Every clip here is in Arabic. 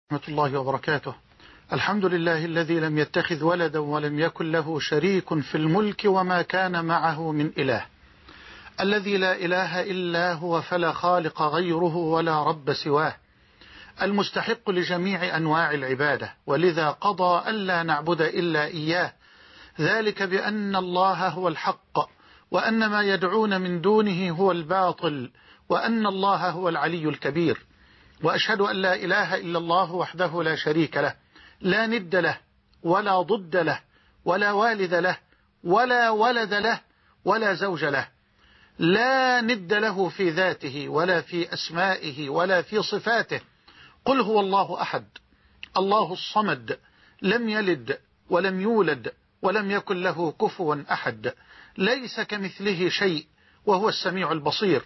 ورحمة الله وبركاته. الحمد لله الذي لم يتخذ ولدا ولم يكن له شريك في الملك وما كان معه من إله، الذي لا إله إلا هو فلا خالق غيره ولا رب سواه، المستحق لجميع أنواع العبادة، ولذا قضى ألا نعبد إلا إياه، ذلك بأن الله هو الحق وأن ما يدعون من دونه هو الباطل وأن الله هو العلي الكبير. وأشهد أن لا إله إلا الله وحده لا شريك له، لا ند له ولا ضد له ولا والد له ولا ولد له ولا زوج له، لا ند له في ذاته ولا في أسمائه ولا في صفاته. قل هو الله أحد الله الصمد، لم يلد ولم يولد ولم يكن له كفوا أحد، ليس كمثله شيء وهو السميع البصير.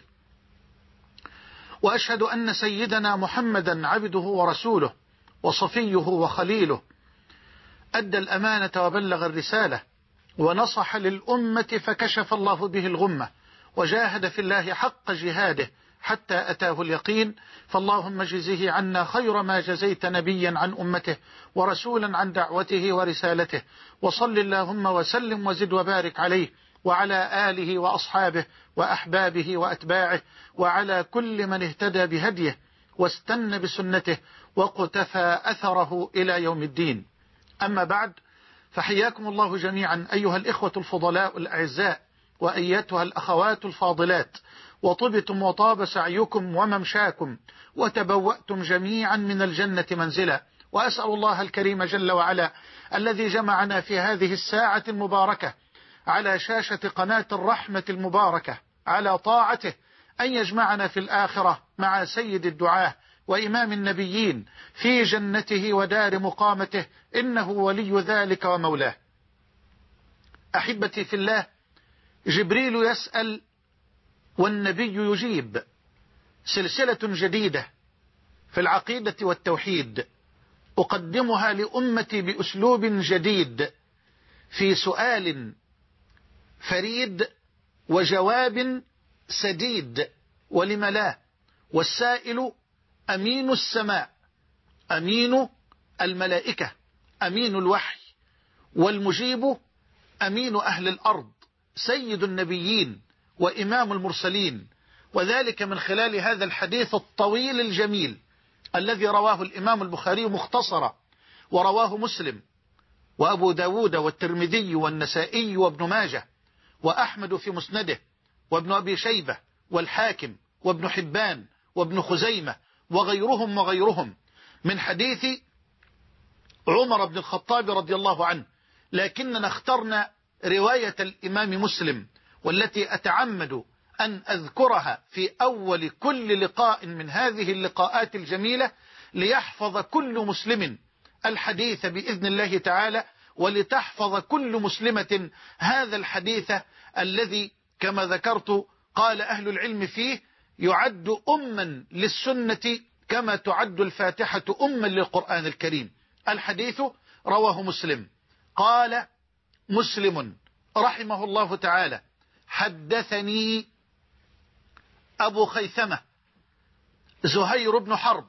وأشهد أن سيدنا محمدا عبده ورسوله وصفيه وخليله، أدى الأمانة وبلغ الرسالة ونصح للأمة فكشف الله به الغمة، وجاهد في الله حق جهاده حتى أتاه اليقين. فاللهم اجزه عنا خير ما جزيت نبيا عن أمته ورسولا عن دعوته ورسالته، وصل اللهم وسلم وزد وبارك عليه وعلى آله وأصحابه وأحبابه وأتباعه وعلى كل من اهتدى بهديه واستنى بسنته وقتفى أثره إلى يوم الدين. أما بعد، فحياكم الله جميعا أيها الإخوة الفضلاء الأعزاء وأيتها الأخوات الفاضلات، وطبتم وطاب سعيكم وممشاكم وتبوأتم جميعا من الجنة منزلا. وأسأل الله الكريم جل وعلا الذي جمعنا في هذه الساعة المباركة على شاشة قناة الرحمة المباركة على طاعته أن يجمعنا في الآخرة مع سيد الدعاة وإمام النبيين في جنته ودار مقامته، إنه ولي ذلك ومولاه. أحبتي في الله، جبريل يسأل والنبي يجيب، سلسلة جديدة في العقيدة والتوحيد أقدمها لأمتي بأسلوب جديد، في سؤال فريد وجواب سديد، ولم لا؟ والسائل أمين السماء، أمين الملائكة، أمين الوحي، والمجيب أمين أهل الأرض، سيد النبيين وإمام المرسلين، وذلك من خلال هذا الحديث الطويل الجميل الذي رواه الإمام البخاري مختصرا، ورواه مسلم وأبو داود والترمذي والنسائي وابن ماجه وأحمد في مسنده وابن أبي شيبة والحاكم وابن حبان وابن خزيمة وغيرهم من حديث عمر بن الخطاب رضي الله عنه، لكننا اخترنا رواية الإمام مسلم والتي أتعمد أن أذكرها في أول كل لقاء من هذه اللقاءات الجميلة، ليحفظ كل مسلم الحديث بإذن الله تعالى، ولتحفظ كل مسلمة هذا الحديث الذي كما ذكرت قال أهل العلم فيه يعد أما للسنة كما تعد الفاتحة أما للقرآن الكريم. الحديث رواه مسلم. قال مسلم رحمه الله تعالى: حدثني أبو خيثمة زهير بن حرب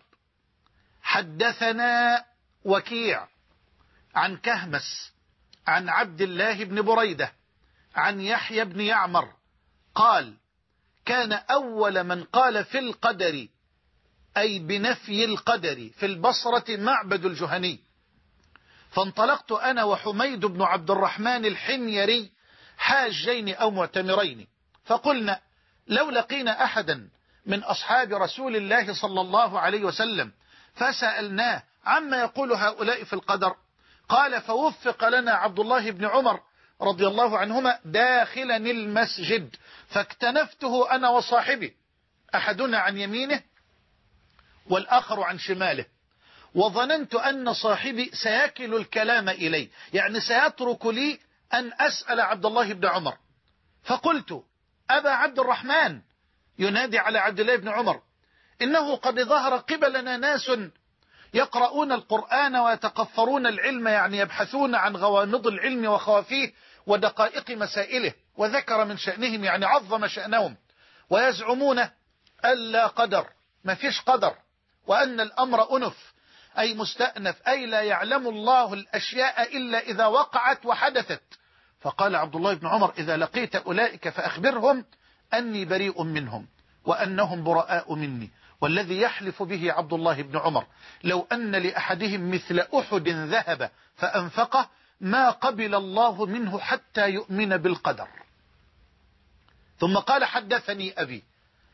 حدثنا وكيع عن كهمس عن عبد الله بن بريدة عن يحيى بن يعمر قال: كان أول من قال في القدر، أي بنفي القدر، في البصرة معبد الجهني، فانطلقت أنا وحميد بن عبد الرحمن الحميري حاجين أو معتمرين، فقلنا لو لقينا أحدا من أصحاب رسول الله صلى الله عليه وسلم فسألناه عما يقول هؤلاء في القدر، قال: فوفق لنا عبد الله بن عمر رضي الله عنهما داخلا المسجد، فاكتنفته أنا وصاحبي، أحدنا عن يمينه والآخر عن شماله، وظننت أن صاحبي سيكل الكلام إلي، يعني سيترك لي أن أسأل عبد الله بن عمر، فقلت: أبا عبد الرحمن، ينادي على عبد الله بن عمر، إنه قد ظهر قبلنا ناس يقرؤون القرآن ويتقفرون العلم، يعني يبحثون عن غوامض العلم وخوافيه ودقائق مسائله، وذكر من شأنهم يعني عظم شأنهم، ويزعمون ألا قدر، ما فيش قدر، وأن الأمر أنف، أي مستأنف، أي لا يعلم الله الأشياء إلا إذا وقعت وحدثت. فقال عبد الله بن عمر: إذا لقيت أولئك فأخبرهم أني بريء منهم وأنهم براء مني. والذي يحلف به عبد الله بن عمر لو أن لأحدهم مثل أحد ذهب فأنفقه ما قبل الله منه حتى يؤمن بالقدر. ثم قال: حدثني أبي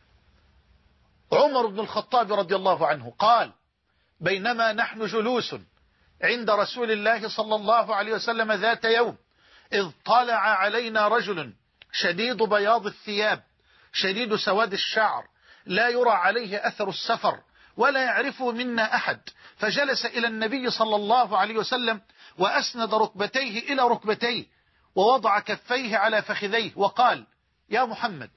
عمر بن الخطاب رضي الله عنه قال: بينما نحن جلوس عند رسول الله صلى الله عليه وسلم ذات يوم إذ طلع علينا رجل شديد بياض الثياب شديد سواد الشعر لا يرى عليه أثر السفر ولا يعرفه منا أحد، فجلس إلى النبي صلى الله عليه وسلم وأسند ركبتيه إلى ركبتيه ووضع كفيه على فخذيه وقال: يا محمد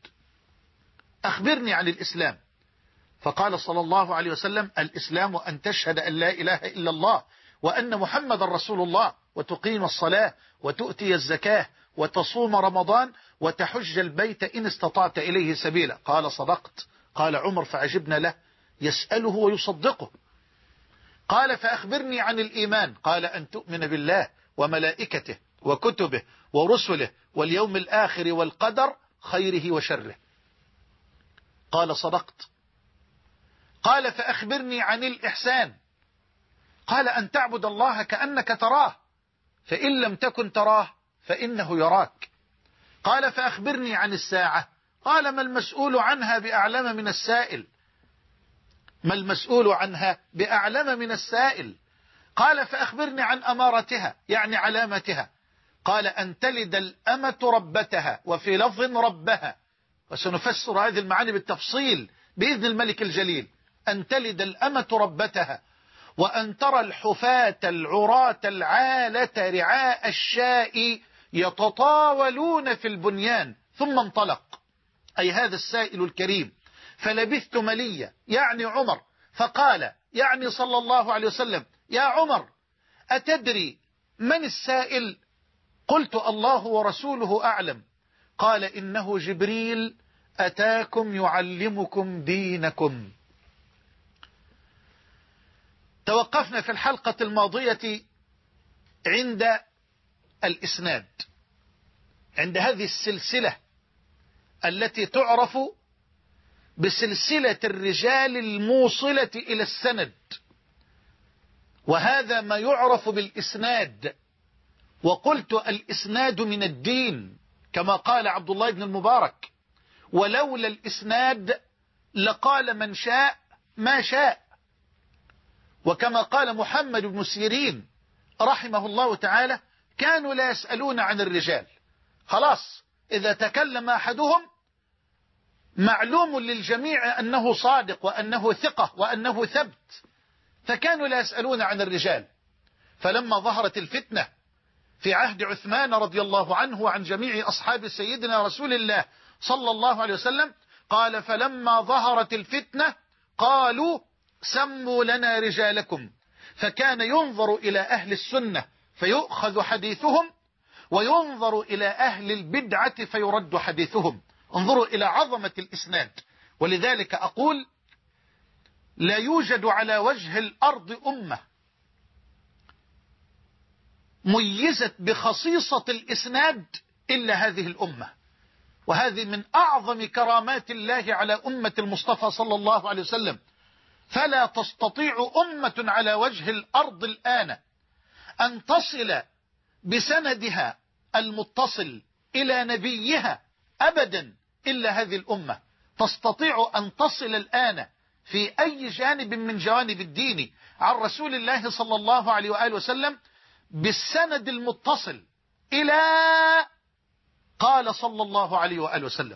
أخبرني عن الإسلام. فقال صلى الله عليه وسلم: الإسلام أن تشهد أن لا إله إلا الله وأن محمد رسول الله وتقيم الصلاة وتؤتي الزكاة وتصوم رمضان وتحج البيت إن استطعت إليه سبيلا. قال: صدقت. قال عمر فعجبنا له يسأله ويصدقه. قال: فأخبرني عن الإيمان. قال: أن تؤمن بالله وملائكته وكتبه ورسله واليوم الآخر والقدر خيره وشره. قال: صدقت. قال: فأخبرني عن الإحسان. قال: أن تعبد الله كأنك تراه فإن لم تكن تراه فإنه يراك. قال: فأخبرني عن الساعة. قال: ما المسؤول عنها بأعلم من السائل. ما المسؤول عنها بأعلم من السائل. قال: فأخبرني عن أمارتها يعني علامتها. قال: أن تلد الأمة ربتها، وفي لفظ ربها، وسنفسر هذه المعاني بالتفصيل بإذن الملك الجليل. أن تلد الأمة ربتها، وأن ترى الحفاة العراة العالة رعاء الشاء يتطاولون في البنيان. ثم انطلق، أي هذا السائل الكريم، فلبثت مليا يعني عمر، فقال يعني صلى الله عليه وسلم: يا عمر أتدري من السائل؟ قلت: الله ورسوله أعلم. قال: إنه جبريل أتاكم يعلمكم دينكم. توقفنا في الحلقة الماضية عند الإسناد، عند هذه السلسلة التي تعرف بسلسلة الرجال الموصلة إلى السند، وهذا ما يعرف بالإسناد. وقلت: الإسناد من الدين كما قال عبد الله بن المبارك: ولولا الإسناد لقال من شاء ما شاء. وكما قال محمد بن سيرين رحمه الله تعالى: كانوا لا يسألون عن الرجال، خلاص إذا تكلم أحدهم معلوم للجميع أنه صادق وأنه ثقة وأنه ثبت، فكانوا لا يسألون عن الرجال. فلما ظهرت الفتنة في عهد عثمان رضي الله عنه وعن جميع أصحاب سيدنا رسول الله صلى الله عليه وسلم، قال: فلما ظهرت الفتنة قالوا: سموا لنا رجالكم. فكان ينظر إلى أهل السنة فيؤخذ حديثهم، وينظر إلى أهل البدعة فيرد حديثهم. انظروا إلى عظمة الإسناد. ولذلك أقول: لا يوجد على وجه الأرض أمة ميزت بخصيصة الإسناد إلا هذه الأمة، وهذه من أعظم كرامات الله على أمة المصطفى صلى الله عليه وسلم. فلا تستطيع أمة على وجه الأرض الآن أن تصل بسندها المتصل إلى نبيها أبدا إلا هذه الأمة. تستطيع أن تصل الآن في أي جانب من جوانب الدين عن رسول الله صلى الله عليه وآله وسلم بالسند المتصل إلى قال صلى الله عليه وآله وسلم.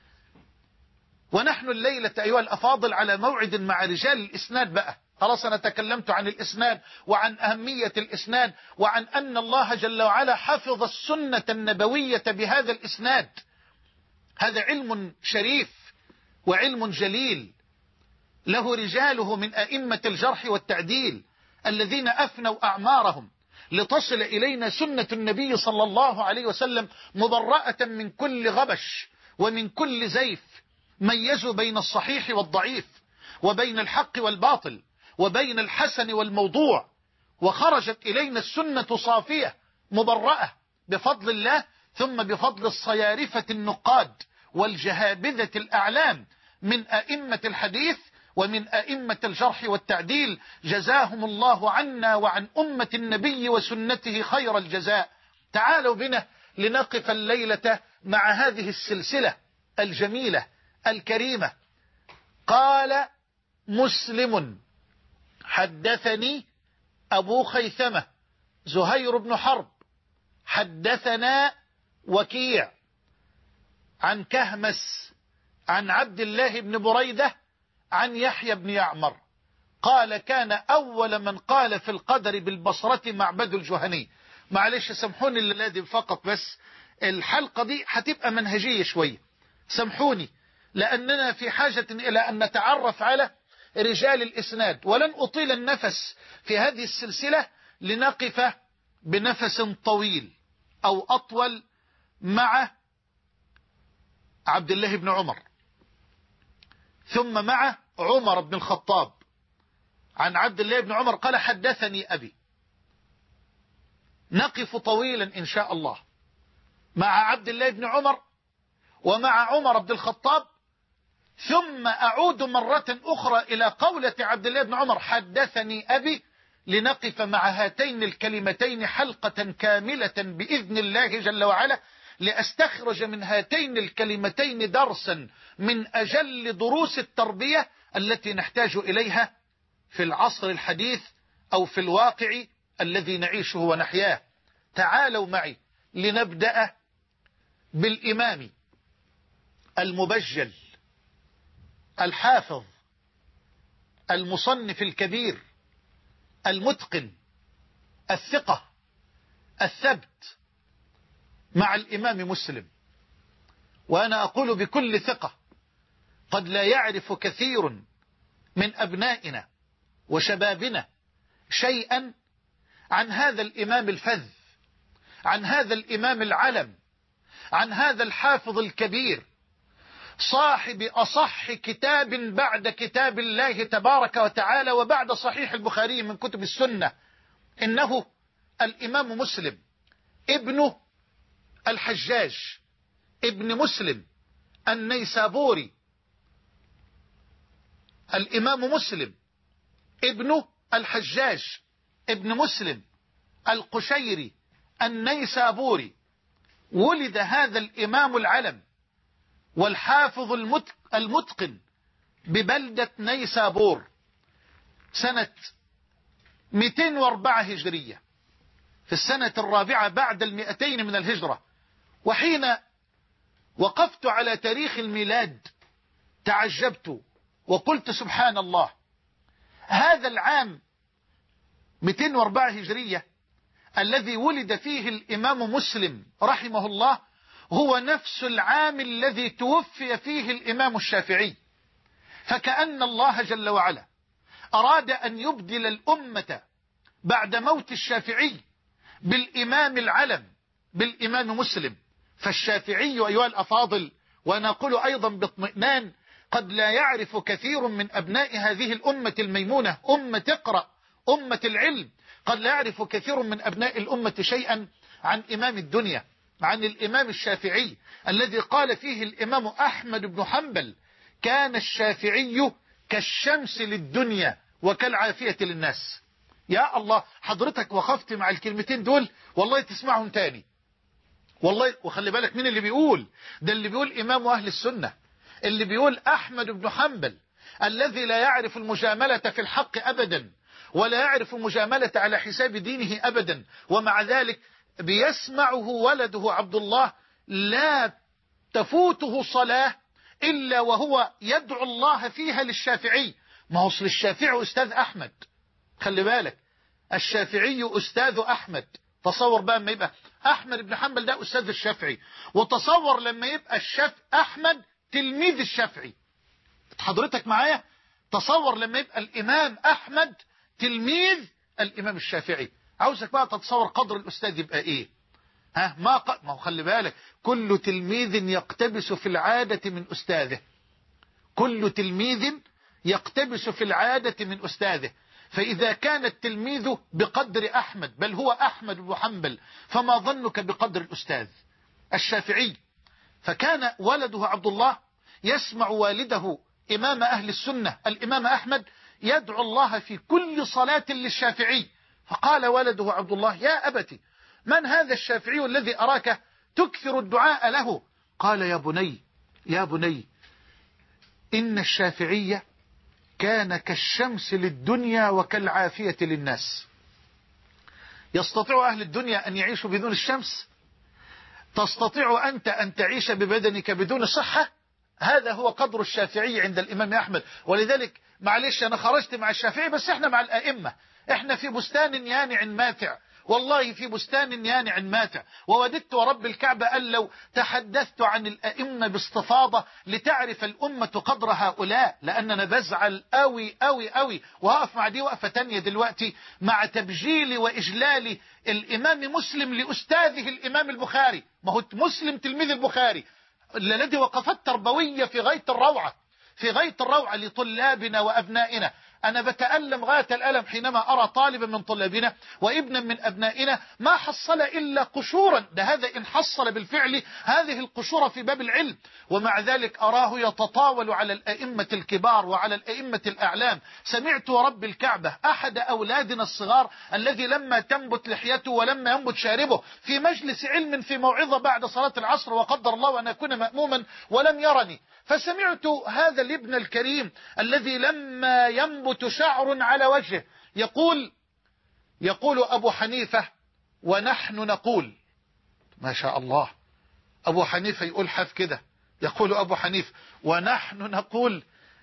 ونحن الليلة أيها الأفاضل على موعد مع رجال الإسناد بقى. خلاص أنا تكلمت عن الإسناد وعن أهمية الإسناد وعن أن الله جل وعلا حفظ السنة النبوية بهذا الإسناد. هذا علم شريف وعلم جليل له رجاله من أئمة الجرح والتعديل الذين أفنوا أعمارهم لتصل إلينا سنة النبي صلى الله عليه وسلم مبرأة من كل غبش ومن كل زيف. ميزوا بين الصحيح والضعيف وبين الحق والباطل وبين الحسن والموضوع، وخرجت إلينا السنة صافية مبرأة بفضل الله، ثم بفضل الصيارفة النقاد والجهابذة الأعلام من أئمة الحديث ومن أئمة الجرح والتعديل، جزاهم الله عنا وعن أمة النبي وسنته خير الجزاء. تعالوا بنا لنقف الليلة مع هذه السلسلة الجميلة الكريمة. قال مسلم حدثني أبو خيثمة زهير بن حرب حدثنا وكيع عن كهمس عن عبد الله بن بريدة عن يحيى بن يعمر قال كان أول من قال في القدر بالبصرة معبد الجهني. معلش سامحوني الليلة فقط، بس الحلقة دي هتبقى منهجية شوية، سامحوني، لأننا في حاجة إلى أن نتعرف على رجال الإسناد، ولن أطيل النفس في هذه السلسلة لنقف بنفس طويل أو أطول مع عبد الله بن عمر، ثم مع عمر بن الخطاب عن عبد الله بن عمر قال حدثني أبي. نقف طويلا إن شاء الله مع عبد الله بن عمر ومع عمر بن الخطاب، ثم أعود مرة أخرى إلى قولة عبد الله بن عمر حدثني أبي، لنقف مع هاتين الكلمتين حلقة كاملة بإذن الله جل وعلا، لأستخرج من هاتين الكلمتين درسا من أجل دروس التربية التي نحتاج إليها في العصر الحديث أو في الواقع الذي نعيشه ونحياه. تعالوا معي لنبدأ بالإمام المبجل الحافظ المصنف الكبير المتقن الثقة الثبت، مع الإمام مسلم. وأنا أقول بكل ثقة قد لا يعرف كثير من أبنائنا وشبابنا شيئا عن هذا الإمام الفذ، عن هذا الإمام العلم، عن هذا الحافظ الكبير، صاحب أصح كتاب بعد كتاب الله تبارك وتعالى وبعد صحيح البخاري من كتب السنة. إنه الإمام مسلم ابن الحجاج ابن مسلم النيسابوري. الإمام مسلم ابن الحجاج ابن مسلم القشيري النيسابوري. ولد هذا الإمام العلم والحافظ المتقن ببلدة نيسابور سنة 204 هجرية، في السنة الرابعة بعد 200 من الهجرة. وحين وقفت على تاريخ الميلاد تعجبت وقلت سبحان الله، هذا العام 204 هجرية الذي ولد فيه الإمام مسلم رحمه الله هو نفس العام الذي توفي فيه الإمام الشافعي. فكأن الله جل وعلا أراد أن يبدل الأمة بعد موت الشافعي بالإمام العلم بالإمام مسلم. فالشافعي أيها الأفاضل، وأنا أقول أيضا باطمئنان، قد لا يعرف كثير من أبناء هذه الأمة الميمونة، أمة اقرأ، أمة العلم، قد لا يعرف كثير من أبناء الأمة شيئا عن إمام الدنيا، عن الإمام الشافعي الذي قال فيه الإمام أحمد بن حنبل كان الشافعي كالشمس للدنيا وكالعافية للناس. يا الله، حضرتك وقفت مع الكلمتين دول والله تسمعهم تاني والله. وخلي بالك مين اللي بيقول ده، اللي بيقول إمام أهل السنة، اللي بيقول أحمد بن حنبل الذي لا يعرف المجاملة في الحق أبدا، ولا يعرف المجاملة على حساب دينه أبدا، ومع ذلك بيسمعه ولده عبد الله لا تفوته صلاة إلا وهو يدعو الله فيها للشافعي. ما هو أصل الشافعي أستاذ أحمد، خلي بالك، الشافعي أستاذ أحمد. تصور بقى لما يبقى أحمد بن حنبل ده أستاذ الشافعي، وتصور لما يبقى أحمد تلميذ الشافعي. حضرتك معايا؟ تصور لما يبقى الإمام أحمد تلميذ الإمام الشافعي. عاوزك بقى تتصور قدر الأستاذ يبقى إيه؟ ما هو خلي بالك، كل تلميذ يقتبس في العادة من أستاذه، كل تلميذ يقتبس في العادة من أستاذه. فإذا كان التلميذ بقدر أحمد بل هو أحمد بن حنبل فما ظنك بقدر الأستاذ الشافعي. فكان ولده عبد الله يسمع والده إمام أهل السنة الإمام أحمد يدعو الله في كل صلاة للشافعي. فقال ولده عبد الله يا أبتي من هذا الشافعي الذي أراك تكثر الدعاء له؟ قال يا بني إن الشافعي كان كالشمس للدنيا وكالعافية للناس. يستطيع أهل الدنيا أن يعيشوا بدون الشمس؟ تستطيع أنت أن تعيش ببدنك بدون صحة؟ هذا هو قدر الشافعي عند الإمام أحمد. ولذلك معلش أنا خرجت مع الشافعي بس احنا مع الأئمة، احنا في بستان يانع ماتع، والله في بستان يانع ماتع. ووددت ورب الكعبة أن لو تحدثت عن الأئمة باستفاضة لتعرف الأمة قدر هؤلاء، لأننا بزعل أوي أوي أوي. وهقف مع دي وقفة تانية دلوقتي مع تبجيل وإجلال الإمام مسلم لأستاذه الإمام البخاري. ما هو مسلم تلميذ البخاري الذي وقفت تربوية في غاية الروعة، في غاية الروعة لطلابنا وأبنائنا. أنا بتألم غاية الألم حينما أرى طالبا من طلابنا وابنا من أبنائنا ما حصل إلا قشورا، ده هذا إن حصل بالفعل هذه القشور في باب العلم، ومع ذلك أراه يتطاول على الأئمة الكبار وعلى الأئمة الأعلام. سمعت ورب الكعبة أحد أولادنا الصغار الذي لما تنبت لحيته ولما ينبت شاربه في مجلس علم في موعظة بعد صلاة العصر، وقدر الله أن أكون مأموما ولم يرني، فسمعت هذا الابن الكريم الذي لما ينبت شعر على وجهه يقول أبو حنيفة ونحن نقول. ما شاء الله، أبو حنيفة يقول حف كده، يقول أبو حنيفة ونحن نقول.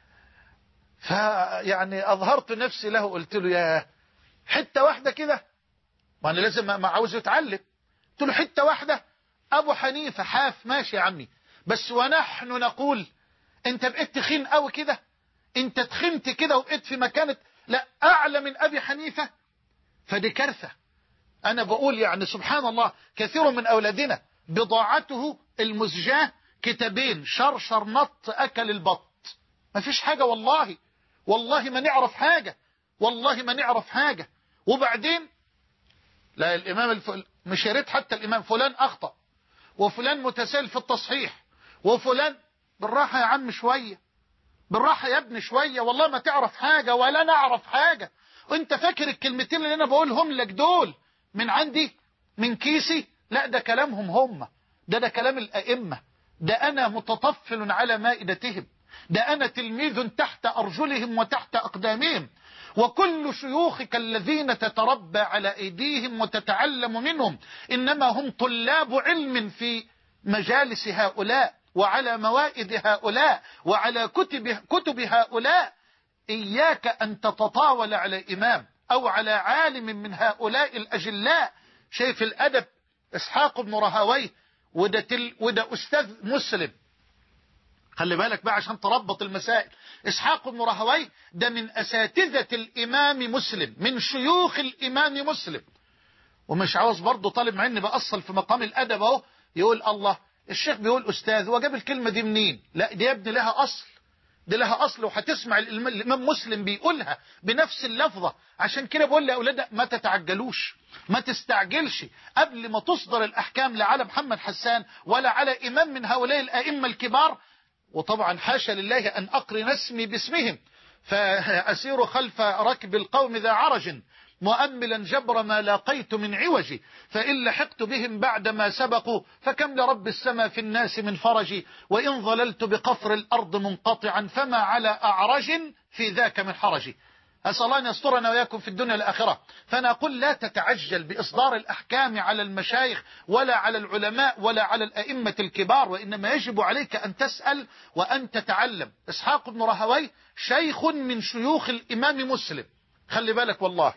فيعني أظهرت نفسي له، قلت له يا حتة واحدة كده، وأنا لازم ما عاوز يتعلم. قلت له حتة واحدة أبو حنيفة حاف ماشي يا عمي، بس ونحن نقول. انت بقيت تخين قوي كده، انت تخنت كده وبقيت في مكانة لا اعلى من ابي حنيفة، فدي كارثة. انا بقول يعني سبحان الله كثير من اولادنا بضاعته المزجاة كتابين شرشر نط اكل البط، ما فيش حاجة والله ما نعرف حاجة، والله ما نعرف حاجة. وبعدين لا الامام مش يا ريت حتى الامام فلان اخطأ وفلان متساهل في التصحيح وفلان. بالراحة يا عم شوية، بالراحة يا ابني شوية، والله ما تعرف حاجة ولا نعرف حاجة. وانت فاكر الكلمتين اللي انا بقولهم لك دول من عندي من كيسي؟ لا ده كلامهم هم، ده كلام الأئمة، ده أنا متطفل على مائدتهم، ده أنا تلميذ تحت أرجلهم وتحت أقدامهم. وكل شيوخك الذين تتربى على أيديهم وتتعلم منهم إنما هم طلاب علم في مجالس هؤلاء وعلى موائد هؤلاء وعلى كتب هؤلاء. إياك أن تتطاول على إمام أو على عالم من هؤلاء الأجلاء. شايف الأدب إسحاق بن راهويه وده أستاذ مسلم، خلي بالك بقى عشان تربط المسائل. إسحاق بن راهويه ده من أساتذة الإمام مسلم، من شيوخ الإمام مسلم. ومش عاوز برضه طالب مع إني بأصل في مقام الأدب أهو يقول الله الشيخ بيقول أستاذ وجاب الكلمة دي منين؟ لا دي يا ابني لها أصل، دي لها أصل، وهتسمع الإمام مسلم بيقولها بنفس اللفظة. عشان كده بقول لأولادك ما تتعجلوش، ما تستعجلش قبل ما تصدر الأحكام لا على محمد حسان ولا على إمام من هؤلاء الأئمة الكبار. وطبعا حاشا لله أن أقرن اسمي باسمهم، فأسير خلف ركب القوم ذا عرج مؤملا جبر ما لاقيت من عوجي، فإن لحقت بهم بعد ما سبقوا فكم لرب السماء في الناس من فرجي، وإن ظللت بقفر الأرض منقطعا فما على أعرج في ذاك من حرجي. أسأل الله أن يسترنا وإياكم في الدنيا والآخرة. فأنا أقول لا تتعجل بإصدار الأحكام على المشايخ ولا على العلماء ولا على الأئمة الكبار، وإنما يجب عليك أن تسأل وأن تتعلم. إسحاق بن راهويه شيخ من شيوخ الإمام مسلم، خلي بالك والله.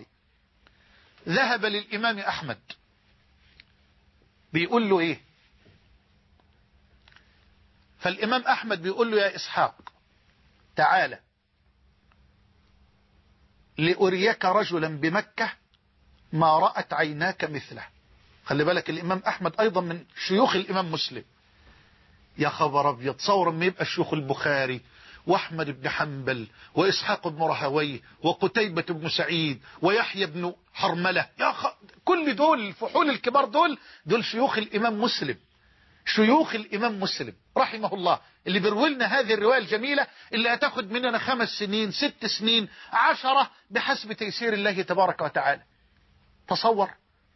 ذهب للإمام أحمد بيقول له إيه؟ فالإمام أحمد بيقول له يا إسحاق تعالى لأريك رجلا بمكة ما رأت عيناك مثله. خلي بالك الإمام أحمد أيضا من شيوخ الإمام مسلم. يا خبر أبيض، تصور ما يبقى شيوخ البخاري وأحمد بن حنبل وإسحاق بن راهويه وقتيبة بن سعيد ويحيى بن حرملة، كل دول الفحول الكبار دول شيوخ الإمام مسلم، شيوخ الإمام مسلم رحمه الله، اللي بيروي لنا هذه الرواية الجميلة اللي هتاخد مننا 5 سنين 6 سنين 10 بحسب تيسير الله تبارك وتعالى. تصور.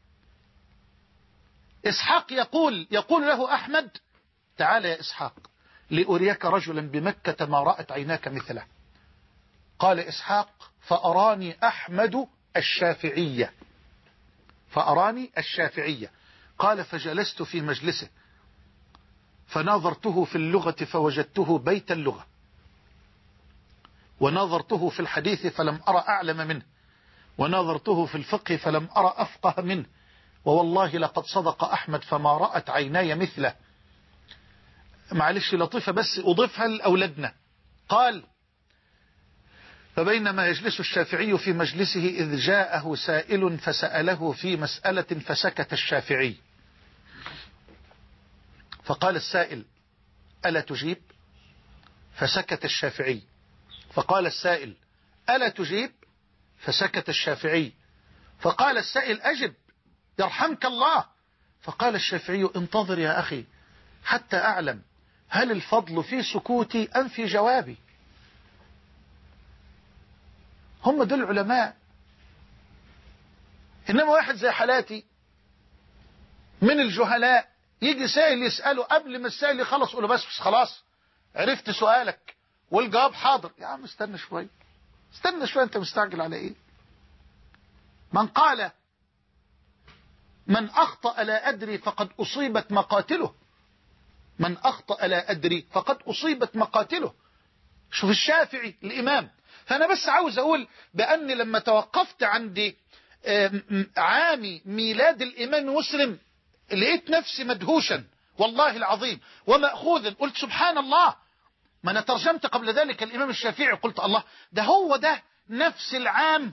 إسحاق يقول له أحمد: تعال يا إسحاق لأريك رجلا بمكة ما رأت عيناك مثله. قال إسحاق: فأراني أحمد الشافعية، فأراني الشافعية. قال: فجلست في مجلسه فناظرته في اللغة فوجدته بيت اللغة، وناظرته في الحديث فلم أرى أعلم منه، وناظرته في الفقه فلم أرى أفقه منه، ووالله لقد صدق أحمد فما رأت عيناي مثله. معلش لطيفة بس أضيفها لأولادنا. قال: فبينما يجلس الشافعي في مجلسه إذ جاءه سائل فسأله في مسألة فسكت الشافعي، فقال السائل: ألا تجيب؟ فسكت الشافعي. فقال السائل: ألا تجيب؟ فسكت الشافعي. فقال السائل: أجب يرحمك الله. فقال الشافعي: انتظر يا أخي حتى أعلم هل الفضل في سكوتي أم في جوابي. هم دول العلماء. إنما واحد زي حالاتي من الجهلاء يجي سائل يسأله، قبل ما السائل يخلص يقول له: بس خلاص عرفت سؤالك والجواب حاضر. يا عم استنى شوية، استنى شوية، أنت مستعجل على إيه؟ من قال: من أخطأ لا أدري فقد أصيبت مقاتله، من أخطأ لا أدري فقد أصيبت مقاتله. شوف الشافعي الإمام. فأنا بس عاوز أقول بأني لما توقفت عند عام ميلاد الإمام مسلم لقيت نفسي مدهوشا والله العظيم ومأخوذا. قلت سبحان الله، ما أنا ترجمت قبل ذلك الإمام الشافعي، قلت الله، ده هو ده نفس العام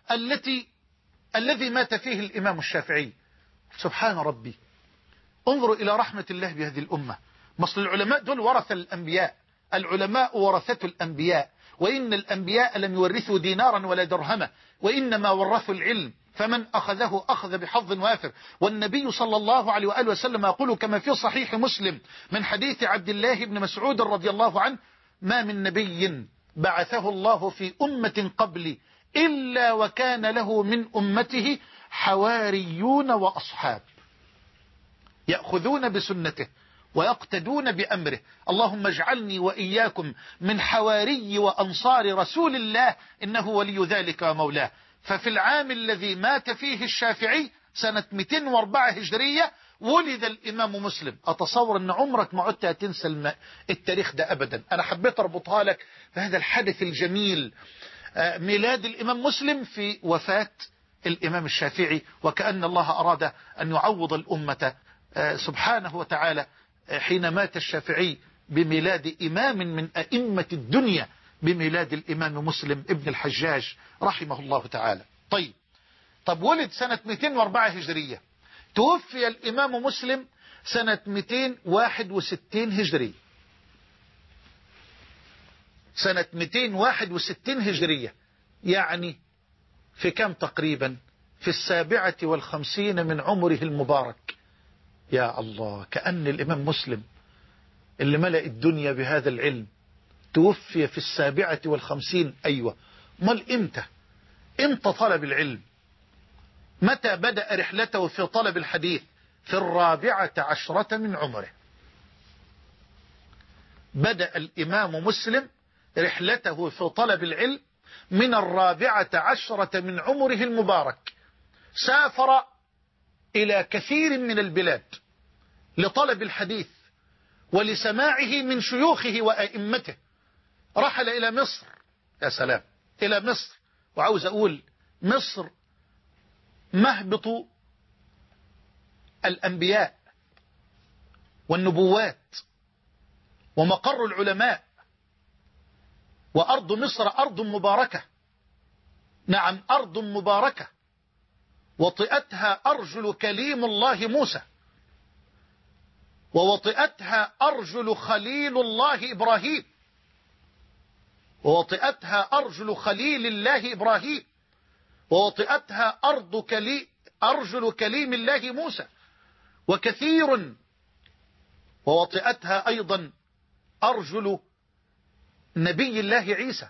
الذي مات فيه الإمام الشافعي. سبحان ربي. انظروا إلى رحمة الله بهذه الأمة. مصل العلماء دول ورث الأنبياء، العلماء ورثة الأنبياء، وإن الأنبياء لم يورثوا دينارا ولا درهما، وإنما ورثوا العلم، فمن أخذه أخذ بحظ وافر. والنبي صلى الله عليه وآله وسلم يقول كما في صحيح مسلم من حديث عبد الله بن مسعود رضي الله عنه: ما من نبي بعثه الله في أمة قبلي إلا وكان له من أمته حواريون وأصحاب يأخذون بسنته ويقتدون بأمره. اللهم اجعلني وإياكم من حواري وأنصار رسول الله، إنه ولي ذلك ومولاه. ففي العام الذي مات فيه الشافعي سنة 204 هجرية ولد الإمام مسلم. أتصور أن عمرك ما عدت تنسى التاريخ ده أبدا. أنا حبيت أربطها لك بهذا الحدث الجميل، ميلاد الإمام مسلم في وفاة الإمام الشافعي، وكأن الله أراد أن يعوض الأمة سبحانه وتعالى حين مات الشافعي بميلاد إمام من أئمة الدنيا، بميلاد الإمام مسلم ابن الحجاج رحمه الله تعالى. طب ولد سنة 204 هجرية، توفي الإمام مسلم سنة 261 هجرية، سنة 261 هجرية، يعني في كم تقريبا؟ في 57 من عمره المبارك. يا الله، كأن الإمام مسلم اللي ملأ الدنيا بهذا العلم توفي في 57. أيوة. مال إمتى طلب العلم؟ متى بدأ رحلته في طلب الحديث؟ في 14 من عمره بدأ الإمام مسلم رحلته في طلب العلم من 14 من عمره المبارك. سافر إلى كثير من البلاد لطلب الحديث ولسماعه من شيوخه وأئمته. رحل إلى مصر. يا سلام، إلى مصر. وعاوز أقول مصر مهبط الأنبياء والنبوات ومقر العلماء، وأرض مصر أرض مباركة. نعم، أرض مباركة وطئتها أرجل كليم الله موسى، ووطئتها أرجل خليل الله إبراهيم، ووطئتها أرجل خليل الله إبراهيم، ووطئتها أرجل كليم الله موسى، وكثير، ووطئتها أيضا أرجل نبي الله عيسى.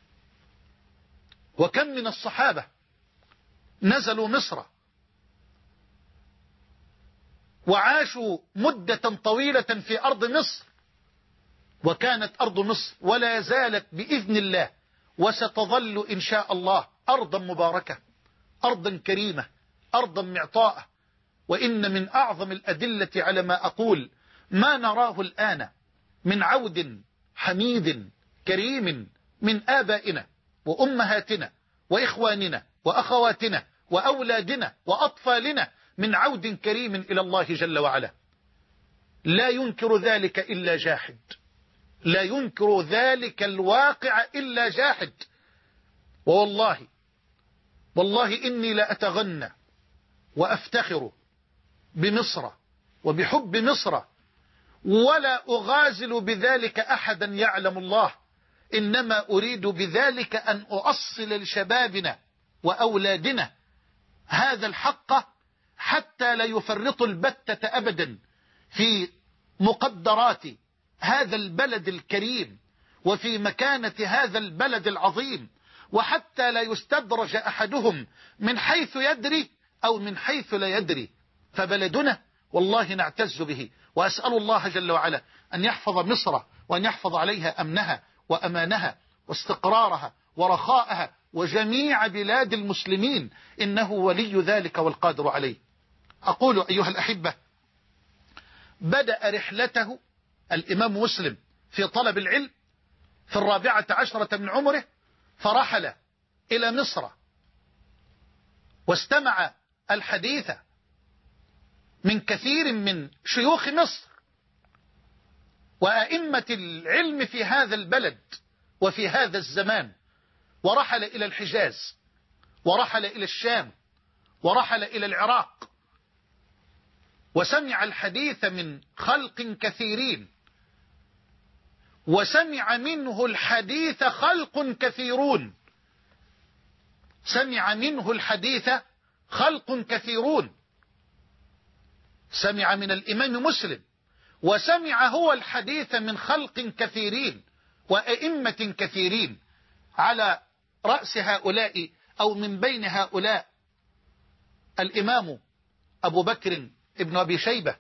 وكم من الصحابة نزلوا مصر وعاشوا مدة طويلة في أرض مصر، وكانت أرض مصر ولا زالت بإذن الله وستظل إن شاء الله أرضا مباركة، أرضا كريمة، أرضا معطاءة. وإن من أعظم الأدلة على ما أقول ما نراه الآن من عود حميد كريم من آبائنا وأمهاتنا وإخواننا وأخواتنا وأولادنا وأطفالنا، من عود كريم إلى الله جل وعلا. لا ينكر ذلك إلا جاحد، لا ينكر ذلك الواقع إلا جاحد. والله إني لأتغنى وأفتخر بمصر وبحب مصر، ولا أغازل بذلك أحدا يعلم الله، إنما أريد بذلك أن أؤصل لشبابنا وأولادنا هذا الحق حتى لا يفرطوا البتة أبدا في مقدرات هذا البلد الكريم وفي مكانة هذا البلد العظيم، وحتى لا يستدرج أحدهم من حيث يدري أو من حيث لا يدري. فبلدنا والله نعتز به، وأسأل الله جل وعلا أن يحفظ مصر وأن يحفظ عليها أمنها وأمانها واستقرارها ورخاءها وجميع بلاد المسلمين، إنه ولي ذلك والقادر عليه. أقول أيها الأحبة، بدأ رحلته الإمام مسلم في طلب العلم في 14 من عمره، فرحل إلى مصر واستمع الحديث من كثير من شيوخ مصر وأئمة العلم في هذا البلد وفي هذا الزمان، ورحل إلى الحجاز، ورحل إلى الشام، ورحل إلى العراق، وسمع الحديث من خلق كثيرين، وسمع منه الحديث خلق كثيرون، سمع منه الحديث خلق كثيرون، سمع من الإمام مسلم، وسمع هو الحديث من خلق كثيرين وأئمة كثيرين. على رأس هؤلاء أو من بين هؤلاء الإمام أبو بكر ابن أبي شيبة،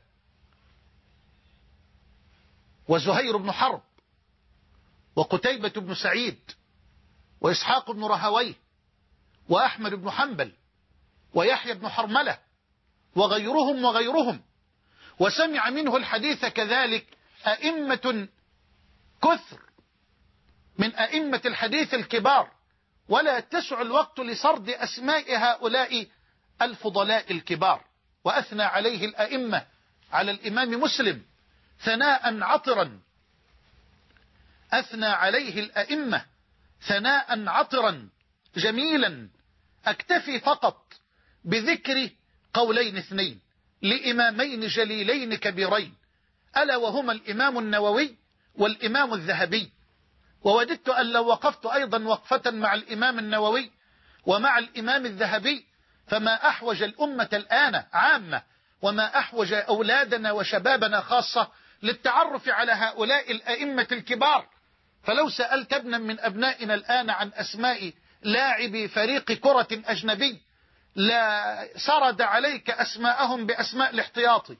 وزهير بن حرب، وقتيبة بن سعيد، وإسحاق بن رهويه، وأحمد بن حنبل، ويحيى بن حرملة، وغيرهم. وسمع منه الحديث كذلك أئمة كثر من أئمة الحديث الكبار، ولا تسع الوقت لسرد أسماء هؤلاء الفضلاء الكبار. وأثنى عليه الأئمة على الإمام مسلم ثناء عطرا، أثنى عليه الأئمة ثناء عطرا جميلا. أكتفي فقط بذكر قولين اثنين لإمامين جليلين كبيرين، ألا وهما الإمام النووي والإمام الذهبي. ووددت أن لو وقفت أيضا وقفة مع الإمام النووي ومع الإمام الذهبي، فما أحوج الأمة الآن عامة، وما أحوج أولادنا وشبابنا خاصة للتعرف على هؤلاء الأئمة الكبار. فلو سألت ابنا من أبنائنا الآن عن أسماء لاعبي فريق كرة أجنبي لا سرد عليك أسماءهم بأسماء الاحتياطي،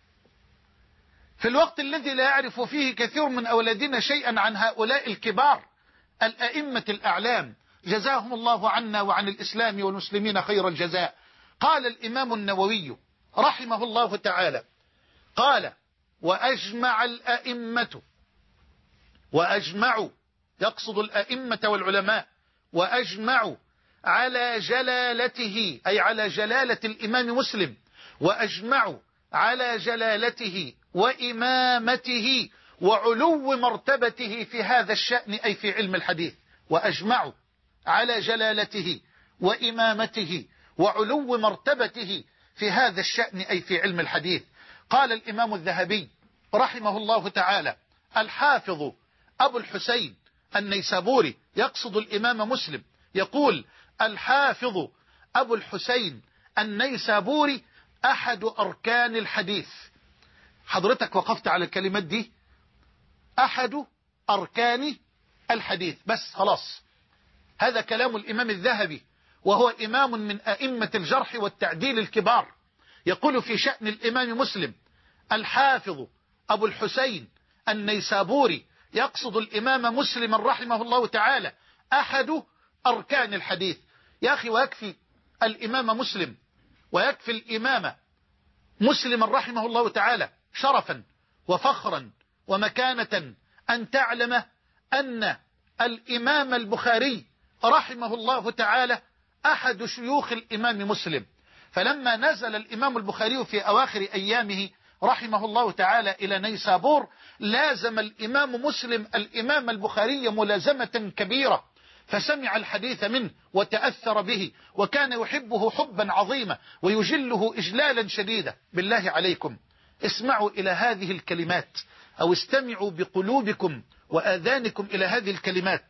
في الوقت الذي لا يعرف فيه كثير من أولادنا شيئا عن هؤلاء الكبار الأئمة الأعلام، جزاهم الله عنا وعن الإسلام والمسلمين خير الجزاء. قال الإمام النووي رحمه الله تعالى، قال: وأجمع الأئمة، وأجمعوا يقصد الأئمة والعلماء، وأجمعوا على جلالته أي على جلالة الإمام مسلم، وأجمعوا على جلالته وإمامته وعلو مرتبته في هذا الشأن أي في علم الحديث. وأجمعوا على جلالته وإمامته وعلو مرتبته في هذا الشأن أي في علم الحديث. قال الإمام الذهبي رحمه الله تعالى: الحافظ أبو الحسين النيسابوري يقصد الإمام مسلم، يقول الحافظ أبو الحسين النيسابوري أحد أركان الحديث. حضرتك وقفت على الكلمات دي، أحد أركان الحديث، بس خلاص. هذا كلام الإمام الذهبي، وهو إمام من أئمة الجرح والتعديل الكبار، يقول في شأن الإمام مسلم الحافظ أبو الحسين النيسابوري، يقصد الإمام مسلم رحمه الله تعالى، أحد أركان الحديث. يا أخي، ويكفي الإمام مسلم ويكفي الإمام مسلم رحمه الله تعالى شرفا وفخرا ومكانة أن تعلم أن الإمام البخاري رحمه الله تعالى أحد شيوخ الإمام مسلم. فلما نزل الإمام البخاري في أواخر أيامه رحمه الله تعالى إلى نيسابور، لازم الإمام مسلم الإمام البخاري ملازمة كبيرة، فسمع الحديث منه وتأثر به، وكان يحبه حبا عظيما ويجله إجلالا شديدا. بالله عليكم اسمعوا إلى هذه الكلمات، أو استمعوا بقلوبكم وآذانكم إلى هذه الكلمات.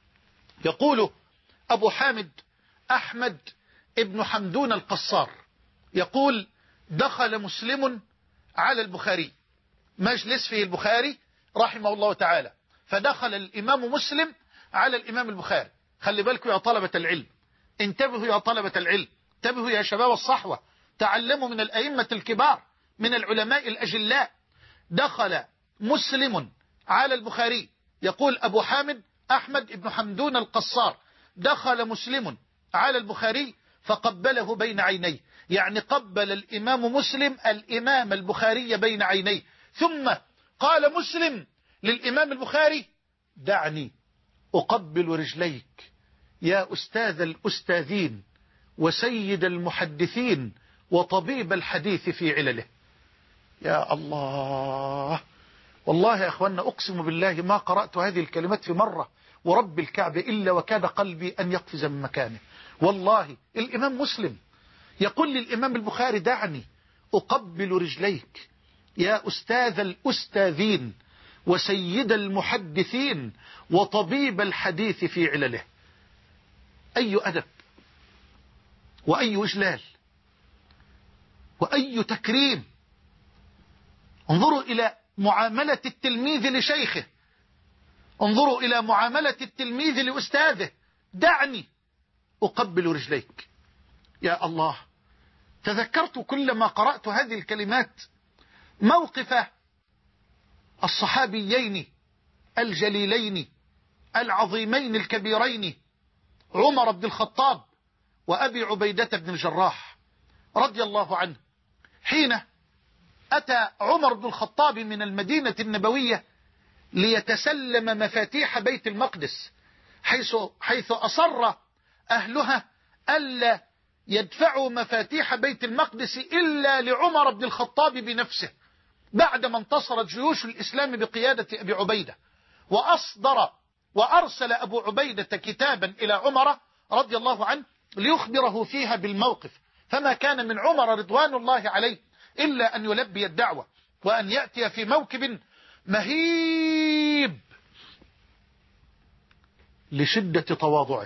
يقول أبو حامد أحمد ابن حمدون القصار، يقول دخل مسلم على البخاري، مجلس فيه البخاري رحمه الله تعالى، فدخل الإمام مسلم على الإمام البخاري. خلي بالكم يا طلبة العلم، انتبهوا يا طلبة العلم، انتبهوا يا شباب الصحوة، تعلموا من الأئمة الكبار، من العلماء الأجلاء. دخل مسلم على البخاري، يقول أبو حامد أحمد ابن حمدون القصار، دخل مسلم على البخاري فقبله بين عينيه، يعني قبل الإمام مسلم الإمام البخاري بين عينيه، ثم قال مسلم للإمام البخاري دعني أقبل رجليك يا أستاذ الأستاذين وسيد المحدثين وطبيب الحديث في علله. يا الله، والله يا أخوانا أقسم بالله ما قرأت هذه الكلمات في مرة ورب الكعبة إلا وكاد قلبي أن يقفز من مكانه. والله الإمام مسلم يقول للإمام البخاري دعني أقبل رجليك يا أستاذ الأستاذين وسيد المحدثين وطبيب الحديث في علله. أي أدب وأي إجلال وأي تكريم. انظروا إلى معاملة التلميذ لشيخه، انظروا إلى معاملة التلميذ لأستاذه، دعني أقبل رجليك. يا الله، تذكرت كلما قرأت هذه الكلمات موقف الصحابيين الجليلين العظيمين الكبيرين عمر بن الخطاب وأبي عبيدة بن الجراح رضي الله عنه، حين أتى عمر بن الخطاب من المدينة النبوية ليتسلم مفاتيح بيت المقدس، حيث أصر أهلها ألا يدفعوا مفاتيح بيت المقدس إلا لعمر بن الخطاب بنفسه، بعدما انتصرت جيوش الإسلام بقيادة أبي عبيدة، وأرسل أبو عبيدة كتابا إلى عمر رضي الله عنه ليخبره فيها بالموقف، فما كان من عمر رضوان الله عليه إلا أن يلبي الدعوة وأن يأتي في موكب مهيب لشدة تواضعه،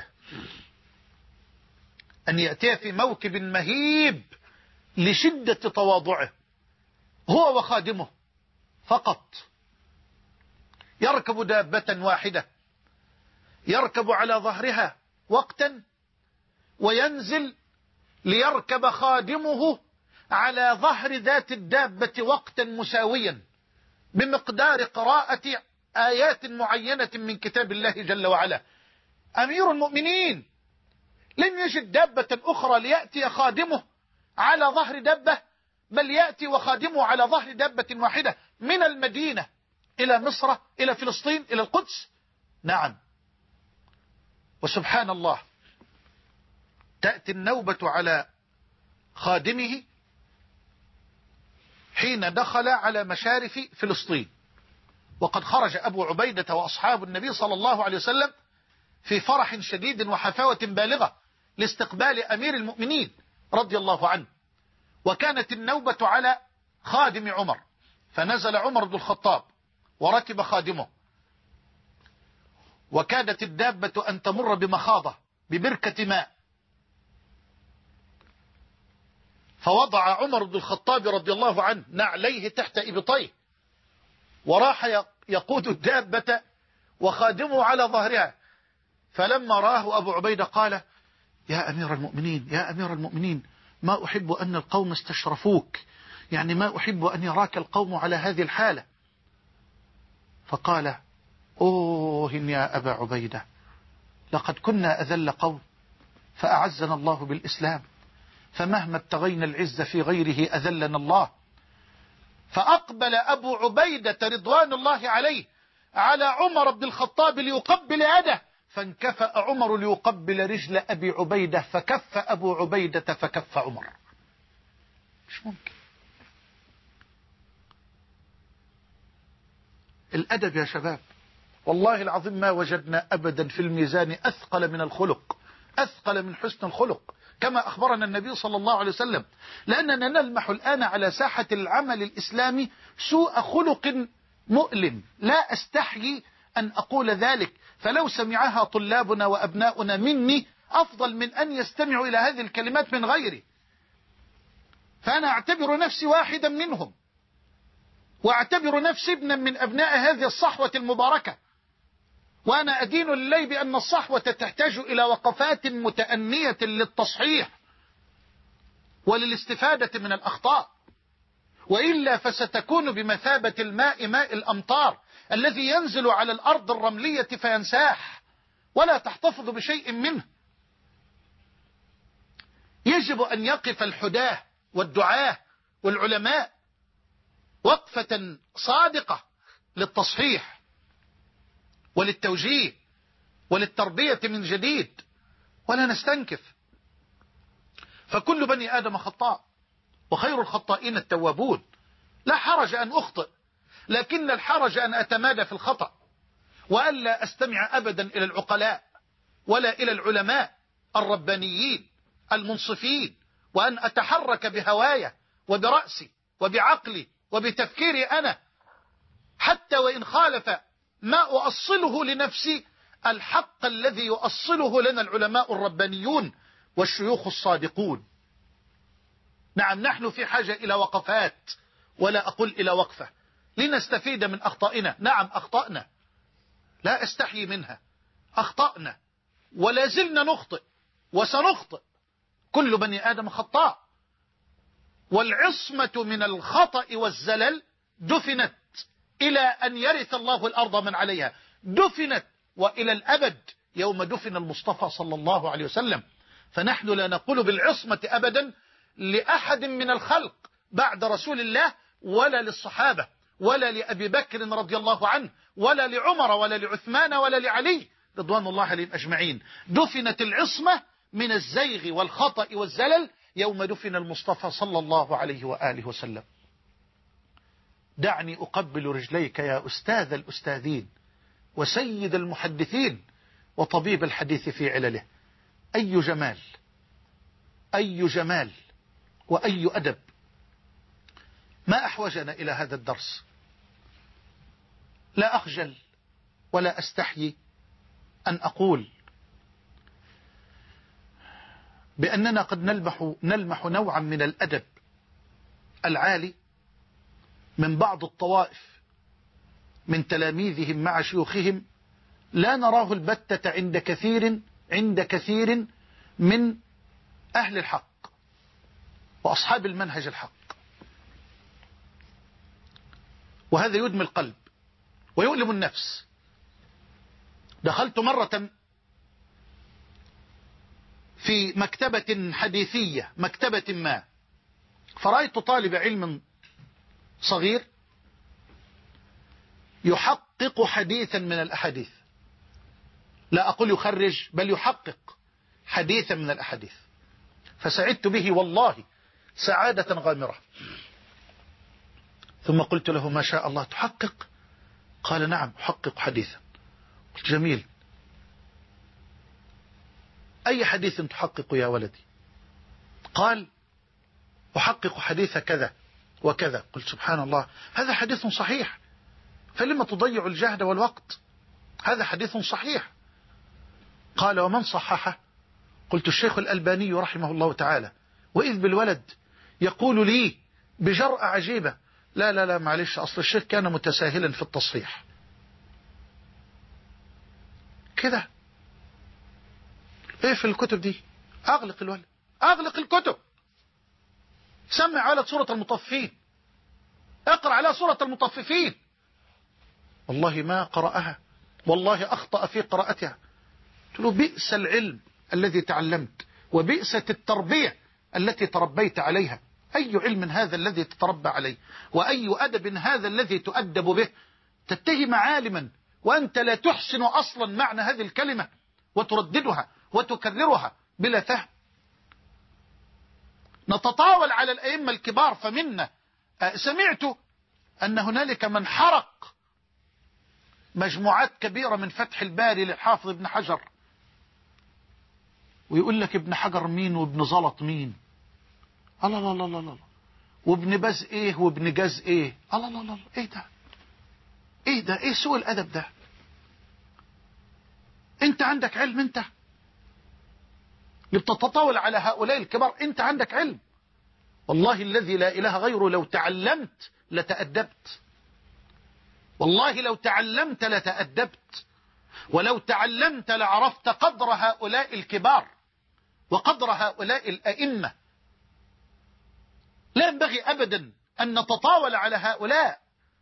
أن يأتي في موكب مهيب لشدة تواضعه، هو وخادمه فقط، يركب دابة واحدة، يركب على ظهرها وقتا وينزل ليركب خادمه على ظهر ذات الدابة وقتا مساويا بمقدار قراءة آيات معينة من كتاب الله جل وعلا. أمير المؤمنين لم يجد دابة أخرى ليأتي خادمه على ظهر دابة، بل يأتي وخادمه على ظهر دابة واحدة من المدينة إلى مصر إلى فلسطين إلى القدس. نعم، وسبحان الله تأتي النوبة على خادمه حين دخل على مشارف فلسطين، وقد خرج أبو عبيدة وأصحاب النبي صلى الله عليه وسلم في فرح شديد وحفاوة بالغة لاستقبال أمير المؤمنين رضي الله عنه، وكانت النوبة على خادم عمر، فنزل عمر بن الخطاب وركب خادمه، وكادت الدابة أن تمر بمخاضة ببركة ماء، فوضع عمر بن الخطاب رضي الله عنه نعليه تحت إبطيه، وراح يقود الدابة وخادمه على ظهرها. فلما راه أبو عبيدة قال: يا أمير المؤمنين، يا أمير المؤمنين، ما أحب أن القوم استشرفوك، يعني ما أحب أن يراك القوم على هذه الحالة. فقال: أوه يا أبا عبيدة، لقد كنا أذل قوم فأعزنا الله بالإسلام، فمهما ابتغينا العز في غيره أذلنا الله. فأقبل أبو عبيدة رضوان الله عليه على عمر بن الخطاب ليقبل يده، فانكفأ عمر ليقبل رجل أبي عبيدة، فكف أبو عبيدة فكف عمر. مش ممكن. الأدب يا شباب، والله العظيم ما وجدنا أبدا في الميزان أثقل من الخلق، أثقل من حسن الخلق، كما أخبرنا النبي صلى الله عليه وسلم. لأننا نلمح الآن على ساحة العمل الإسلامي سوء خلق مؤلم، لا أستحيي أن أقول ذلك، فلو سمعها طلابنا وأبناؤنا مني أفضل من أن يستمعوا إلى هذه الكلمات من غيري. فأنا أعتبر نفسي واحدا منهم، وأعتبر نفسي ابنا من أبناء هذه الصحوة المباركة، وأنا أدين لله بأن الصحوة تحتاج إلى وقفات متأنية للتصحيح وللاستفادة من الأخطاء، وإلا فستكون بمثابة الماء، ماء الأمطار الذي ينزل على الأرض الرملية فينساح ولا تحتفظ بشيء منه. يجب أن يقف الحداة والدعاة والعلماء وقفة صادقة للتصحيح وللتوجيه وللتربية من جديد، ولا نستنكف، فكل بني آدم خطاء وخير الخطائين التوابون. لا حرج أن أخطئ، لكن الحرج أن أتمادى في الخطأ، وألا أستمع أبدا إلى العقلاء ولا إلى العلماء الربانيين المنصفين، وأن أتحرك بهوايا وبرأسي وبعقلي وبتفكيري أنا، حتى وإن خالف ما أؤصله لنفسي الحق الذي يؤصله لنا العلماء الربانيون والشيوخ الصادقون. نعم، نحن في حاجة إلى وقفات، ولا أقول إلى وقفة، لنستفيد من أخطائنا. نعم أخطأنا، لا أستحيي منها، أخطأنا ولا زلنا نخطئ وسنخطئ، كل بني آدم خطاء. والعصمة من الخطأ والزلل دفنت إلى أن يرث الله الأرض من عليها، دفنت وإلى الأبد يوم دفن المصطفى صلى الله عليه وسلم. فنحن لا نقول بالعصمة أبدا لأحد من الخلق بعد رسول الله، ولا للصحابة، ولا لأبي بكر رضي الله عنه، ولا لعمر، ولا لعثمان، ولا لعلي رضوان الله عليهم أجمعين. دفنت العصمة من الزيغ والخطأ والزلل يوم دفن المصطفى صلى الله عليه وآله وسلم. دعني أقبل رجليك يا أستاذ الأستاذين وسيد المحدثين وطبيب الحديث في علله. أي جمال، أي جمال وأي أدب. ما أحوجنا إلى هذا الدرس. لا أخجل ولا أستحيي أن أقول بأننا قد نلمح نوعا من الأدب العالي من بعض الطوائف من تلاميذهم مع شيوخهم، لا نراه البتة عند كثير من أهل الحق وأصحاب المنهج الحق. وهذا يدمي القلب ويؤلم النفس. دخلت مرة في مكتبة حديثية، مكتبة ما، فرأيت طالب علم صغير يحقق حديثا من الأحاديث، لا أقول يخرج بل يحقق حديثا من الأحاديث، فسعدت به والله سعادة غامرة. ثم قلت له: ما شاء الله تحقق؟ قال: نعم أحقق حديثا. قلت: جميل، أي حديث تحقق يا ولدي؟ قال: أحقق حديث كذا وكذا. قلت: سبحان الله، هذا حديث صحيح، فلما تضيع الجهد والوقت؟ هذا حديث صحيح. قال ومن صححه؟ قلت الشيخ الألباني رحمه الله تعالى. وإذ بالولد يقول لي بجرأة عجيبة: لا لا لا معلش، أصل الشيخ كان متساهلا في التصحيح. كده ايه في الكتب دي؟ اغلق الولد، اغلق الكتب. سمع على سورة المطففين، اقرأ على سورة المطففين. والله ما قرأها، والله أخطأ في قراءتها. قلت له بئس العلم الذي تعلمت، وبئست التربية التي تربيت عليها. أي علم هذا الذي تتربى عليه؟ وأي أدب هذا الذي تؤدب به؟ تتهم عالما وأنت لا تحسن أصلا معنى هذه الكلمة، وترددها وتكررها بلا فهم. نتطاول على الأئمة الكبار فمنا. سمعت أن هنالك من حرق مجموعات كبيرة من فتح الباري للحافظ ابن حجر، ويقول لك ابن حجر مين وابن زلط مين؟ الله الله الله الله، وابن باز ايه وابن جاز ايه؟ الله الله الله، ايه ده؟ ايه ده؟ ايه سوء الادب ده؟ انت عندك علم؟ انت بتتطاول على هؤلاء الكبار؟ انت عندك علم؟ والله الذي لا اله غيره لو تعلمت لتأدبت، والله لو تعلمت لتأدبت، ولو تعلمت لعرفت قدر هؤلاء الكبار وقدر هؤلاء الأئمة. لا ينبغي أبدا أن نتطاول على هؤلاء،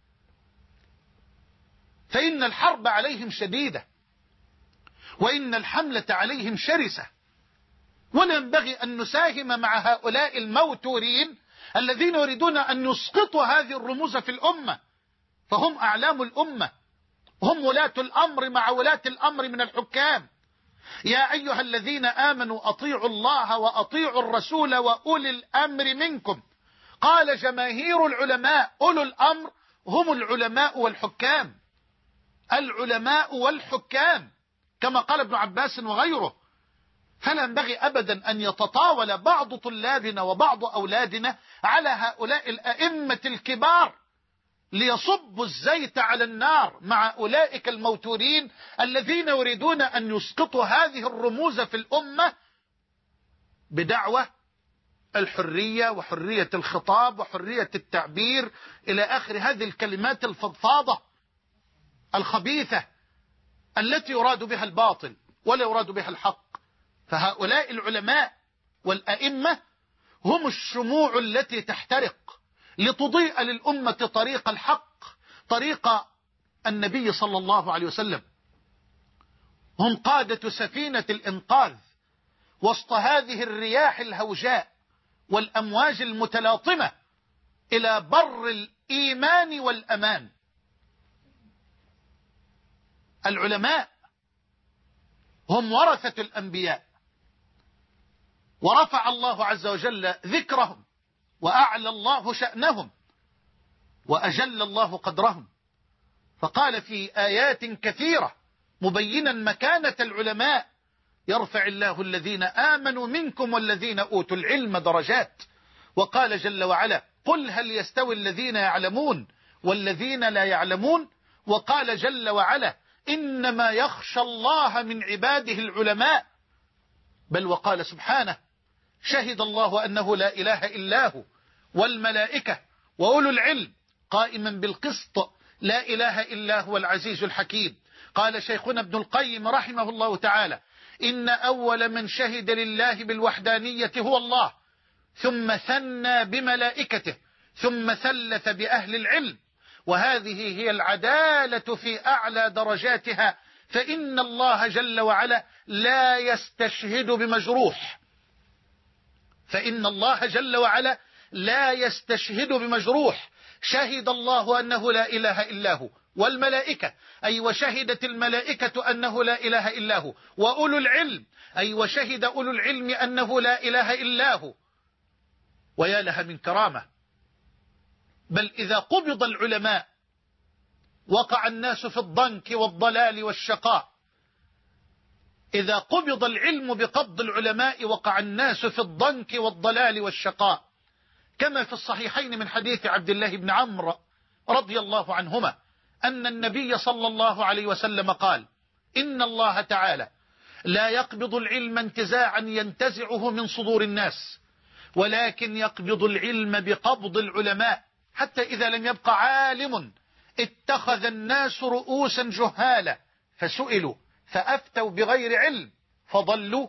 فإن الحرب عليهم شديدة، وإن الحملة عليهم شرسة. ولا ينبغي أن نساهم مع هؤلاء الموتورين الذين يريدون أن يسقطوا هذه الرموز في الأمة، فهم أعلام الأمة، هم ولاة الأمر مع ولاة الأمر من الحكام. يا أيها الذين آمنوا أطيعوا الله وأطيعوا الرسول وأولي الأمر منكم. قال جماهير العلماء أولو الأمر هم العلماء والحكام، العلماء والحكام كما قال ابن عباس وغيره. فلا ينبغي أبدا أن يتطاول بعض طلابنا وبعض أولادنا على هؤلاء الأئمة الكبار ليصبوا الزيت على النار مع أولئك الموتورين الذين يريدون أن يسقطوا هذه الرموز في الأمة بدعوة الحرية وحرية الخطاب وحرية التعبير إلى آخر هذه الكلمات الفضفاضة الخبيثة التي يراد بها الباطل ولا يراد بها الحق. فهؤلاء العلماء والأئمة هم الشموع التي تحترق لتضيء للأمة طريق الحق، طريق النبي صلى الله عليه وسلم. هم قادة سفينة الإنقاذ وسط هذه الرياح الهوجاء والأمواج المتلاطمة إلى بر الإيمان والأمان. العلماء هم ورثة الأنبياء، ورفع الله عز وجل ذكرهم، وأعلى الله شأنهم، وأجل الله قدرهم. فقال في آيات كثيرة مبينا مكانة العلماء: يرفع الله الذين آمنوا منكم والذين أوتوا العلم درجات. وقال جل وعلا: قل هل يستوي الذين يعلمون والذين لا يعلمون. وقال جل وعلا: إنما يخشى الله من عباده العلماء. بل وقال سبحانه: شهد الله أنه لا إله إلا هو والملائكة وأولو العلم قائما بالقسط لا إله إلا هو العزيز الحكيم. قال شيخنا ابن القيم رحمه الله تعالى: إن أول من شهد لله بالوحدانية هو الله، ثم ثنى بملائكته، ثم ثلث بأهل العلم، وهذه هي العدالة في أعلى درجاتها، فإن الله جل وعلا لا يستشهد بمجروح، فإن الله جل وعلا لا يستشهد بمجروح. شهد الله أنه لا إله إلا هو، والملائكة أي وشهدت الملائكة أنه لا إله إلا هو، وأولو العلم أي وشهد أولو العلم أنه لا إله إلا هو. ويا لها من كرامة. بل إذا قبض العلماء وقع الناس في الضنك والضلال والشقاء. إذا قبض العلم بقبض العلماء وقع الناس في الضنك والضلال والشقاء، كما في الصحيحين من حديث عبد الله بن عمرو رضي الله عنهما أن النبي صلى الله عليه وسلم قال: إن الله تعالى لا يقبض العلم انتزاعا ينتزعه من صدور الناس، ولكن يقبض العلم بقبض العلماء، حتى إذا لم يبق عالم اتخذ الناس رؤوسا جهالا فسئلوا فأفتوا بغير علم فضلوا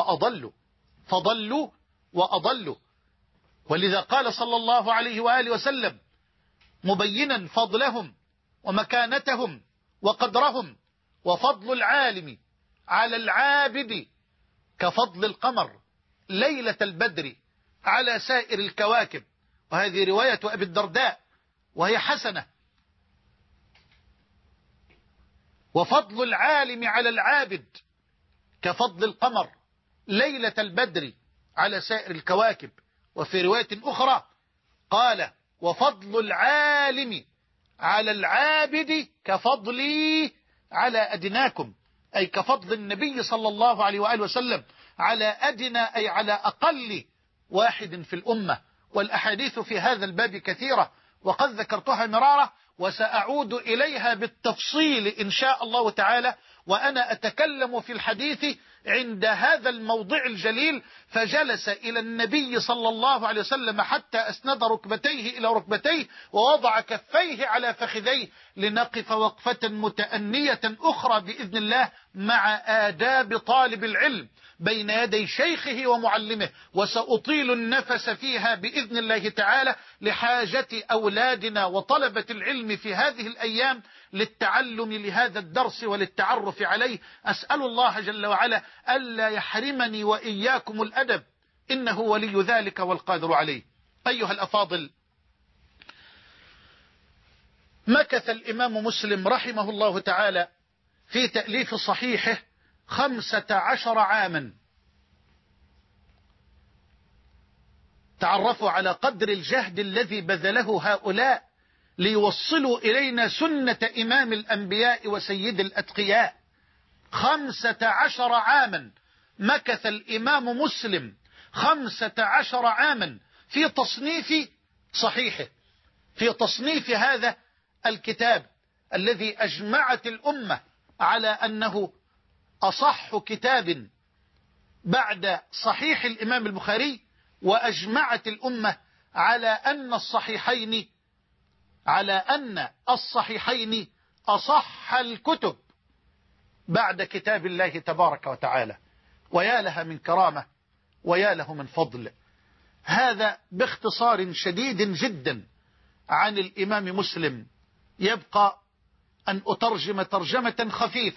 وأضلوا. ولذا قال صلى الله عليه وآله وسلم مبينا فضلهم ومكانتهم وقدرهم: وفضل العالم على العابد كفضل القمر ليلة البدر على سائر الكواكب. وهذه رواية أبي الدرداء وهي حسنة. وفضل العالم على العابد كفضل القمر ليلة البدر على سائر الكواكب. وفي رواية أخرى قال: وفضل العالم على العابد كفضلي على أدناكم، أي كفضل النبي صلى الله عليه وآله وسلم على أدنى، أي على أقل واحد في الأمة. والأحاديث في هذا الباب كثيرة وقد ذكرتها مرارة، وسأعود إليها بالتفصيل إن شاء الله تعالى وأنا أتكلم في الحديث عند هذا الموضع الجليل. فجلس إلى النبي صلى الله عليه وسلم حتى أسند ركبتيه إلى ركبتيه ووضع كفيه على فخذيه، لنقف وقفة متأنية أخرى بإذن الله مع آداب طالب العلم بين يدي شيخه ومعلمه. وسأطيل النفس فيها بإذن الله تعالى لحاجة أولادنا وطلبة العلم في هذه الأيام للتعلم لهذا الدرس وللتعرف عليه. أسأل الله جل وعلا ألا يحرمني وإياكم الأدب، إنه ولي ذلك والقادر عليه. أيها الأفاضل، مكث الإمام مسلم رحمه الله تعالى في تأليف صحيحه 15 عاما. تعرفوا على قدر الجهد الذي بذله هؤلاء ليوصلوا إلينا سنة إمام الأنبياء وسيد الأتقياء. 15 عاما مكث الإمام مسلم، 15 عاما في تصنيف صحيحه، في تصنيف هذا الكتاب الذي أجمعت الأمة على أنه أصح كتاب بعد صحيح الإمام البخاري، وأجمعت الأمة على أن الصحيحين أصح الكتب بعد كتاب الله تبارك وتعالى. ويا لها من كرامة ويا له من فضل. هذا باختصار شديد جدا عن الإمام مسلم. يبقى أن أترجم ترجمة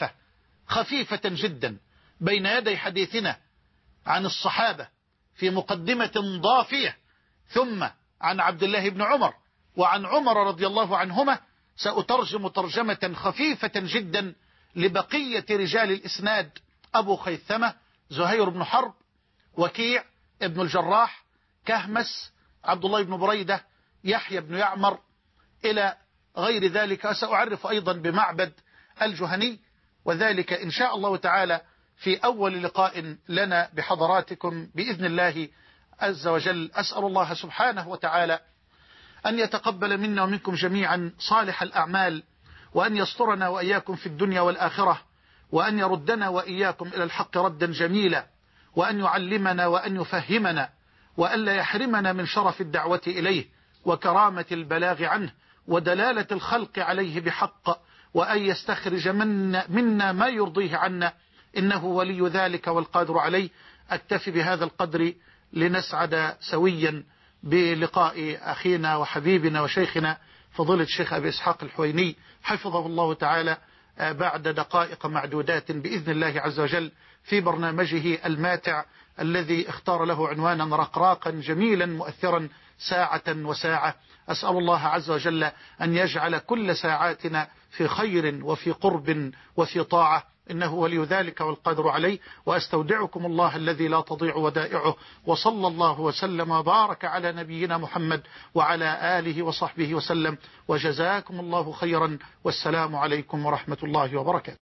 خفيفة جدا بين يدي حديثنا عن الصحابة في مقدمة ضافية، ثم عن عبد الله بن عمر وعن عمر رضي الله عنهما. سأترجم ترجمة خفيفة جدا لبقية رجال الإسناد: أبو خيثمة، زهير بن حرب، وكيع ابن الجراح، كهمس، عبد الله بن بريدة، يحيى بن يعمر، إلى غير ذلك. سأعرف أيضا بمعبد الجهني، وذلك إن شاء الله تعالى في أول لقاء لنا بحضراتكم بإذن الله عز وجل. أسأل الله سبحانه وتعالى أن يتقبل منا ومنكم جميعا صالح الأعمال، وأن يسترنا وإياكم في الدنيا والآخرة، وأن يردنا وإياكم إلى الحق ردا جميلا، وأن يعلمنا وأن يفهمنا، وأن لا يحرمنا من شرف الدعوة إليه وكرامة البلاغ عنه ودلالة الخلق عليه بحق، وأن يستخرج منا ما يرضيه عنا، إنه ولي ذلك والقادر عليه. أكتفي بهذا القدر لنسعد سويا بلقاء أخينا وحبيبنا وشيخنا فضيلة الشيخ أبي إسحاق الحويني حفظه الله تعالى بعد دقائق معدودات بإذن الله عز وجل في برنامجه الماتع الذي اختار له عنوانا رقراقا جميلا مؤثرا: ساعة وساعة. أسأل الله عز وجل أن يجعل كل ساعاتنا في خير وفي قرب وفي طاعة، إنه ولي ذلك والقادر عليه. وأستودعكم الله الذي لا تضيع ودائعه، وصلى الله وسلم وبارك على نبينا محمد وعلى آله وصحبه وسلم، وجزاكم الله خيرا، والسلام عليكم ورحمة الله وبركاته.